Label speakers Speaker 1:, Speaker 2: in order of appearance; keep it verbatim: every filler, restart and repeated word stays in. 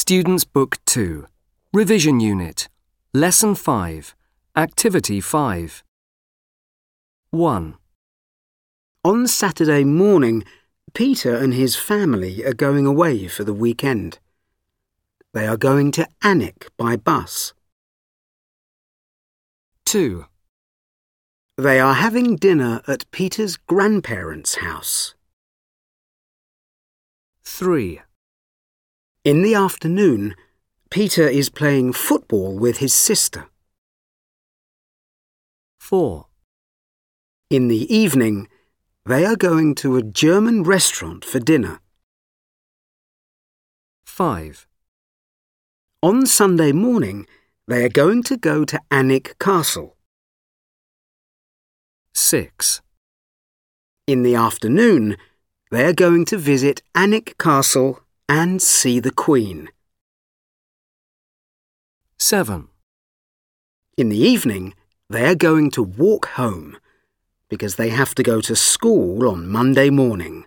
Speaker 1: Students' Book two, Revision Unit, Lesson five, Activity five. one.
Speaker 2: On Saturday morning, Peter and his family are going away for the weekend. They are going to Alnwick by bus.
Speaker 1: two.
Speaker 2: They are having dinner at Peter's grandparents' house.
Speaker 1: three.
Speaker 2: In the afternoon, Peter is playing football with his sister.
Speaker 1: four.
Speaker 2: In the evening, they are going to a German restaurant for dinner.
Speaker 1: five.
Speaker 2: On Sunday morning, they are going to go to Alnwick Castle.
Speaker 1: six.
Speaker 2: In the afternoon, they are going to visit Alnwick Castle and see the Queen.
Speaker 1: seven.
Speaker 2: In the evening, they are going to walk home because they have to go to school on Monday morning.